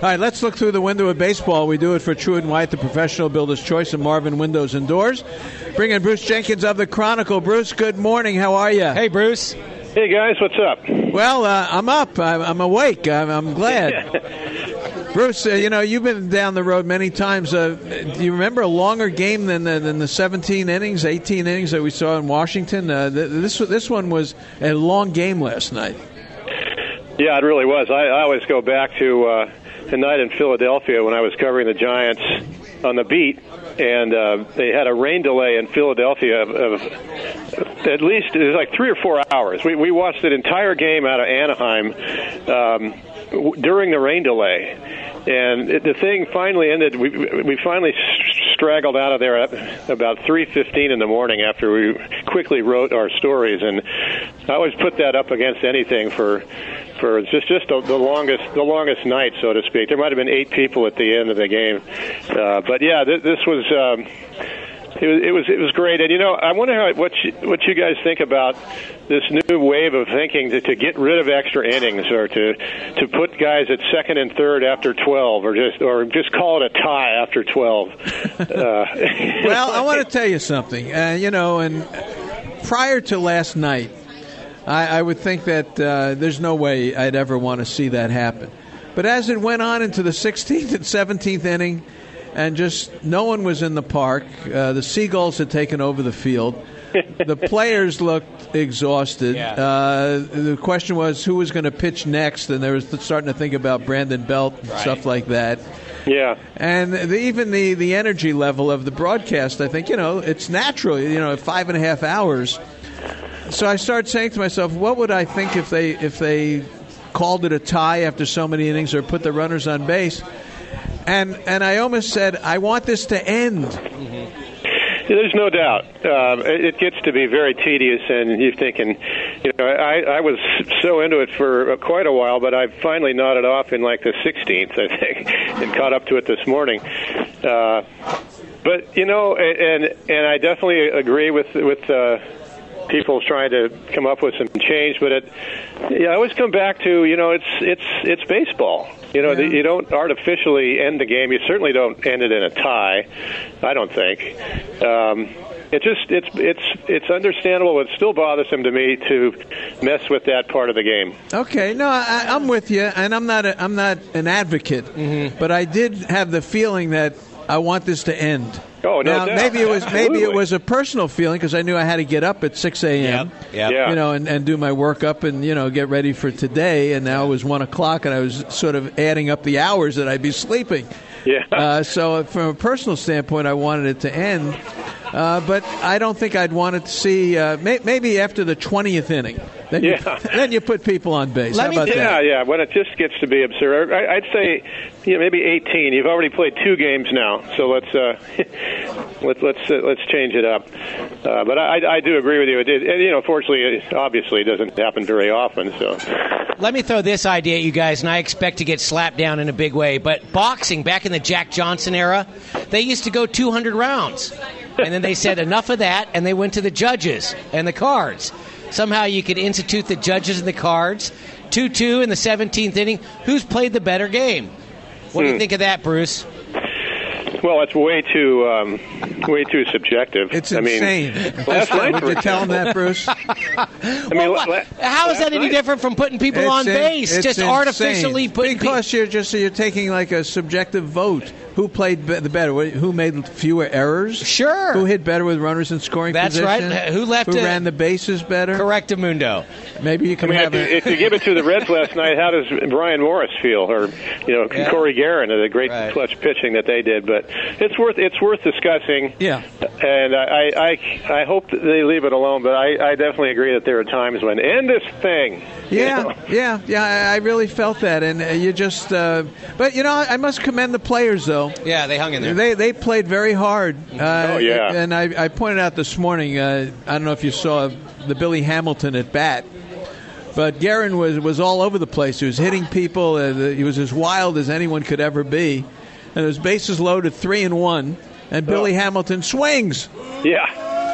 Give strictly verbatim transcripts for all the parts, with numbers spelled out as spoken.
right, let's look through the window of baseball. We do it for Truett and White, the professional builder's choice of Marvin Windows and Doors. Bring in Bruce Jenkins of the Chronicle. Bruce, good morning. How are you? Hey, Bruce. Hey, guys. What's up? Well, uh, I'm up. I'm, I'm awake. I'm, I'm glad. Bruce, uh, you know, you've been down the road many times. Uh, do you remember a longer game than the, than the seventeen innings, eighteen innings that we saw in Washington? Uh, this, this one was a long game last night. Yeah, it really was. I, I always go back to uh, a night in Philadelphia when I was covering the Giants on the beat, and uh, they had a rain delay in Philadelphia of, of at least it was like three or four hours. We we watched an entire game out of Anaheim um, w- during the rain delay, and it, the thing finally ended. We we finally straggled out of there at about three fifteen in the morning after we quickly wrote our stories, and I always put that up against anything for. For just just the, the longest the longest night, so to speak. There might have been eight people at the end of the game, uh, but yeah, th- this was um, it was it was it was great. And you know, I wonder how, what you, what you guys think about this new wave of thinking to, to get rid of extra innings, or to to put guys at second and third after twelve, or just or just call it a tie after twelve. Uh, well, I want to tell you something. Uh, you know, and prior to last night, I, I would think that uh, there's no way I'd ever want to see that happen. But as it went on into the sixteenth and seventeenth inning, and just no one was in the park, uh, the Seagulls had taken over the field. The players looked exhausted. Yeah. Uh, the question was who was going to pitch next, and they were starting to think about Brandon Belt and right. stuff like that. Yeah. And the, even the, the energy level of the broadcast, I think, you know, it's natural, you know, five and a half hours. So I started saying to myself, what would I think if they if they called it a tie after so many innings, or put the runners on base? And and I almost said, I want this to end. Mm-hmm. There's no doubt. Uh, it gets to be very tedious, and you're thinking, you know, I, I was so into it for quite a while, but I finally nodded off in like the sixteenth, I think, and caught up to it this morning. Uh, but, you know, and and I definitely agree with with uh, people trying to come up with some change, but it, yeah, I always come back to, you know, it's it's it's baseball. You know, Yeah. the, you don't artificially end the game. You certainly don't end it in a tie, I don't think. Um, it just it's it's it's understandable. It's still bothersome to me to mess with that part of the game. Okay, no, I, I'm with you, and I'm not a, I'm not an advocate, mm-hmm. but I did have the feeling that I want this to end. Oh, no now, doubt. maybe it was maybe Absolutely. it was a personal feeling, because I knew I had to get up at six a.m. Yep. Yep. Yeah. You know, and, and do my work up and, you know, get ready for today. And now it was one o'clock, and I was sort of adding up the hours that I'd be sleeping. Yeah. Uh, so from a personal standpoint, I wanted it to end. Uh, but I don't think I'd want it to see uh, may, maybe after the twentieth inning. Then, Yeah. you, then you put people on base. Let How me- about Yeah, that? yeah. When it just gets to be absurd, I, I'd say, you know, maybe eighteen. You've already played two games now, so let's uh, let's let's uh, let's change it up. Uh, but I, I do agree with you. It, it, you know, fortunately, it obviously doesn't happen very often. So Let me throw this idea at you guys, and I expect to get slapped down in a big way. But boxing, back in the Jack Johnson era, they used to go two hundred rounds. And then they said enough of that, and they went to the judges and the cards. Somehow you could institute the judges and the cards. two two in the seventeenth inning. Who's played the better game? What do you Hmm. think of that, Bruce? well, it's way too um, way too subjective. It's I insane. mean, last night, Would for you tell them example- that, Bruce? I mean, Well, la- wha- how is last that any night- different from putting people It's on in- base? it's Just insane. artificially putting people... Because you're just you're taking like a subjective vote. Who played be- the better? Who made fewer errors? Sure. Who hit better with runners in scoring That's position? right. Who left Who it- ran the bases better? Correctamundo. Maybe you I can mean, have if, a, if you give it to the Reds last night, how does Brian Morris feel, or you know, Yeah. Corey Guerin, the great Right. clutch pitching that they did? But it's worth it's worth discussing. Yeah. And I I, I hope that they leave it alone. But I, I definitely agree that there are times when end this thing. you Yeah, know? yeah, yeah. I I really felt that, and uh, you just. Uh, but you know, I must commend the players, though. Yeah, they hung in there. They they played very hard. Uh, Oh, yeah. And I, I pointed out this morning. Uh, I don't know if you saw the Billy Hamilton at bat, but Guerin was was all over the place. He was hitting people. Uh, the, he was as wild as anyone could ever be. And his bases loaded, three and one, and Billy Oh. Hamilton swings. Yeah.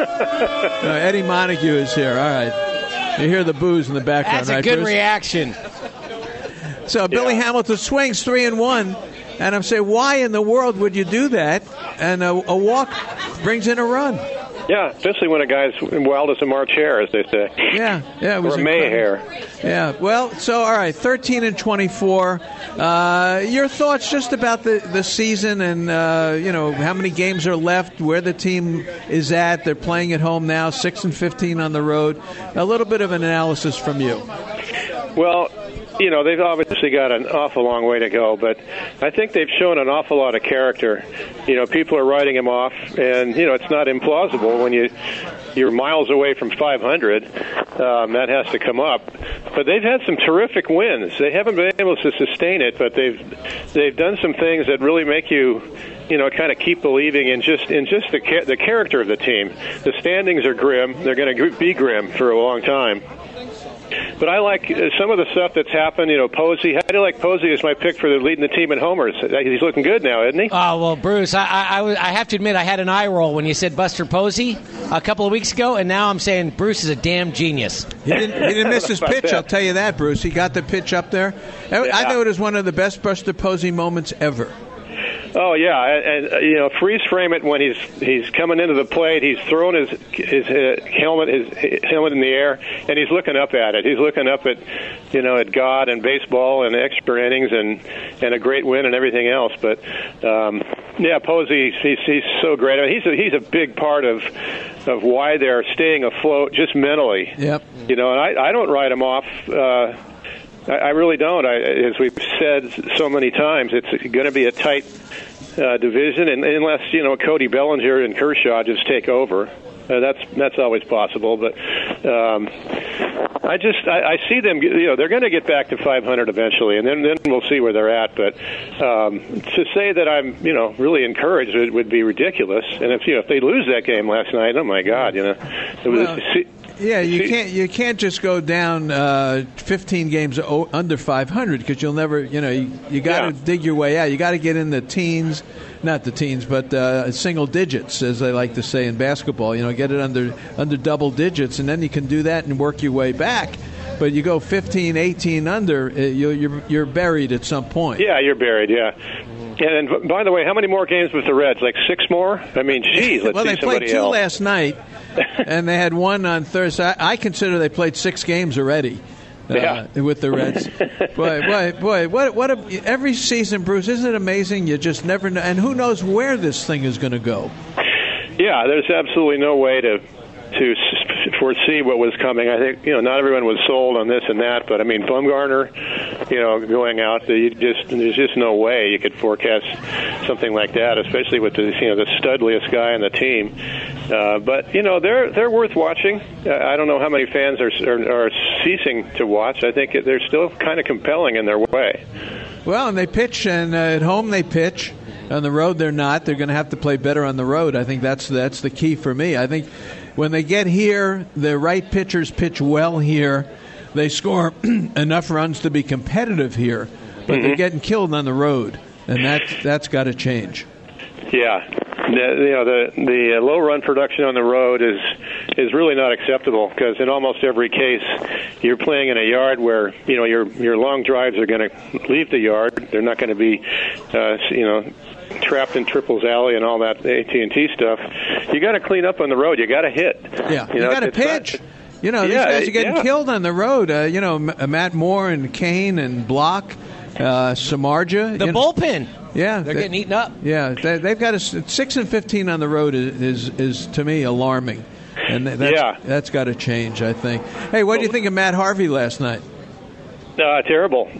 Uh, Eddie Montague is here. All right, you hear the boos in the background, That's a right, good Bruce? reaction. So Billy Yeah. Hamilton swings three and one, and I'm saying, why in the world would you do that? And a, a walk brings in a run. Yeah, especially when a guy's wild as a March hare, as they say. Yeah, yeah, it was or a May incredible. hare. Yeah, well, so all right, thirteen and twenty-four. Uh, your thoughts just about the the season, and uh, you know how many games are left, where the team is at. They're playing at home now, six and fifteen on the road. A little bit of an analysis from you. Well, you know, they've obviously got an awful long way to go, but I think they've shown an awful lot of character. You know, people are writing them off, and, you know, it's not implausible when you, you're miles away from five hundred. Um, that has to come up. But they've had some terrific wins. They haven't been able to sustain it, but they've they've done some things that really make you, you know, kind of keep believing in just in just the the character of the team. The standings are grim. They're going to be grim for a long time. But I like some of the stuff that's happened. You know, Posey. How do you like Posey as my pick for the leading the team in homers? He's looking good now, isn't he? Oh, well, Bruce, I, I, I, I have to admit I had an eye roll when you said Buster Posey a couple of weeks ago, and now I'm saying Bruce is a damn genius. He didn't, he didn't miss his pitch, that? I'll tell you that, Bruce. He got the pitch up there. I, Yeah. I thought it was one of the best Buster Posey moments ever. Oh yeah, and, and uh, you know, freeze frame it when he's he's coming into the plate. He's throwing his his uh, helmet his helmet in the air, and he's looking up at it. He's looking up at, you know, at God and baseball and extra innings and and a great win and everything else. But um, yeah, Posey, he's he's so great. I mean, he's a, he's a big part of of why they're staying afloat just mentally. Yep. You know, and I I don't write him off. Uh, I really don't. I, as we've said so many times, it's going to be a tight uh, division, and unless you know Cody Bellinger and Kershaw just take over, uh, that's that's always possible. But um, I just I, I see them. You know, they're going to get back to five hundred eventually, and then then we'll see where they're at. But um, to say that I'm you know really encouraged would, would be ridiculous. And if you know if they lose that game last night, oh my God, you know, it was. Well, see, Yeah, you can't you can't just go down uh, fifteen games o- under five hundred because you'll never, you know, you, you got to Yeah. dig your way out. You got to get in the teens, not the teens, but uh, single digits, as they like to say in basketball. You know, get it under under double digits, and then you can do that and work your way back. But you go fifteen, eighteen under, uh, you're, you're you're buried at some point. Yeah, you're buried. Yeah. And, and by the way, how many more games with the Reds? Like six more? I mean, geez, let's well, see they played somebody two else. last night, and they had one on Thursday. I, I consider they played six games already. Uh, Yeah. with the Reds. boy, boy, boy, what, what a, every season, Bruce, isn't it amazing? You just never know. And who knows where this thing is going to go? Yeah, there's absolutely no way to to s- foresee what was coming. I think, you know, not everyone was sold on this and that, but I mean, Bumgarner, you know, going out, you just there's just no way you could forecast something like that, especially with the you know the studliest guy on the team. Uh, but you know, they're they're worth watching. Uh, I don't know how many fans are, are are ceasing to watch. I think they're still kind of compelling in their way. Well, and they pitch, and uh, at home they pitch. On the road, they're not. They're going to have to play better on the road. I think that's that's the key for me. I think when they get here, the right pitchers pitch well here. They score enough runs to be competitive here, but Mm-hmm. they're getting killed on the road, and that that's got to change. Yeah, the, you know the the low run production on the road is is really not acceptable because in almost every case you're playing in a yard where you know your your long drives are going to leave the yard. They're not going to be uh, you know trapped in triples alley and all that A T and T stuff. You got to clean up on the road. You got to hit. Yeah, you, know, got to it's not- pitch. You know, these Yeah, guys are getting yeah. killed on the road. Uh, you know, M- Matt Moore and Kane and Block, uh, Samardzija. The you know. bullpen. Yeah, They're they- getting eaten up. Yeah, they, they've got a s- six and fifteen on the road is is, is to me alarming, and that's, Yeah. that's got to change. I think. Hey, what do you think of Matt Harvey last night? Uh, terrible.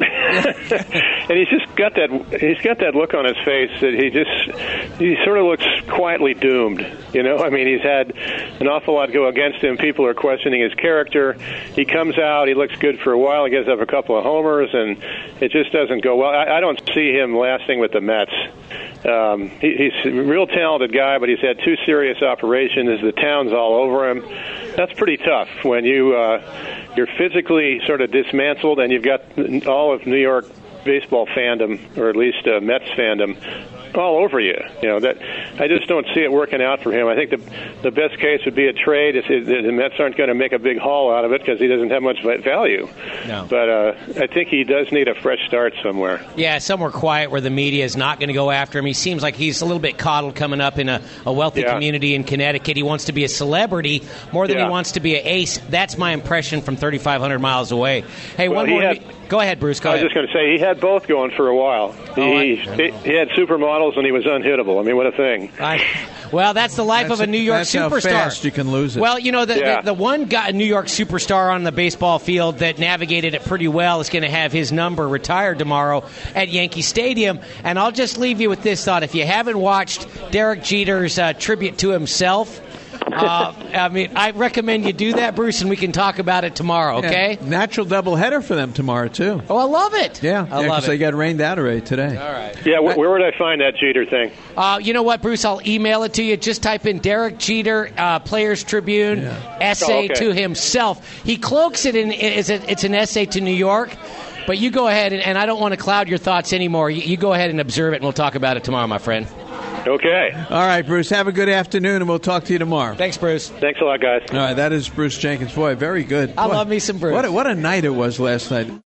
And he's just got that he's got that look on his face that he just he sort of looks quietly doomed, you know? I mean, he's had an awful lot go against him. People are questioning his character. He comes out, he looks good for a while, he gives up a couple of homers, and it just doesn't go well. I, I don't see him lasting with the Mets. Um, he, he's a real talented guy, but he's had two serious operations. The town's all over him. That's pretty tough when you uh, you're physically sort of dismantled, and you've got all of New York baseball fandom, or at least uh, Mets fandom, all over you. You know that I just don't see it working out for him. I think the the best case would be a trade. If the Mets aren't going to make a big haul out of it because he doesn't have much value. No. But uh, I think he does need a fresh start somewhere. Yeah, somewhere quiet where the media is not going to go after him. He seems like he's a little bit coddled coming up in a, a wealthy yeah. community in Connecticut. He wants to be a celebrity more than yeah. he wants to be an ace. That's my impression from thirty-five hundred miles away. Hey, well, one more. Had, go ahead, Bruce. Go I was ahead. just going to say he had both going for a while. Oh, he, I, I he, he had supermodels and he was unhittable. I mean, what a thing. I, well, that's the life that's of a New York that's superstar. How fast you can lose it. Well, you know, the, yeah. the, the one guy, New York superstar on the baseball field that navigated it pretty well is going to have his number retired tomorrow at Yankee Stadium. And I'll just leave you with this thought. If you haven't watched Derek Jeter's uh, tribute to himself, uh, I mean, I recommend you do that, Bruce, and we can talk about it tomorrow, okay? Yeah, natural doubleheader for them tomorrow, too. Oh, I love it. Yeah, I yeah, love it. they got rained out already today. All right. Yeah, wh- where would I find that Jeter thing? Uh, you know what, Bruce? I'll email it to you. Just type in Derek Jeter, uh, Players Tribune, yeah. essay oh, okay. to himself. He cloaks it in, it's, a, it's an essay to New York. But you go ahead, and, and I don't want to cloud your thoughts anymore. You, you go ahead and observe it, and we'll talk about it tomorrow, my friend. Okay. All right, Bruce. Have a good afternoon, and we'll talk to you tomorrow. Thanks, Bruce. Thanks a lot, guys. All right, that is Bruce Jenkins. Boy, very good. I Boy, love me some Bruce. What a, what a night it was last night.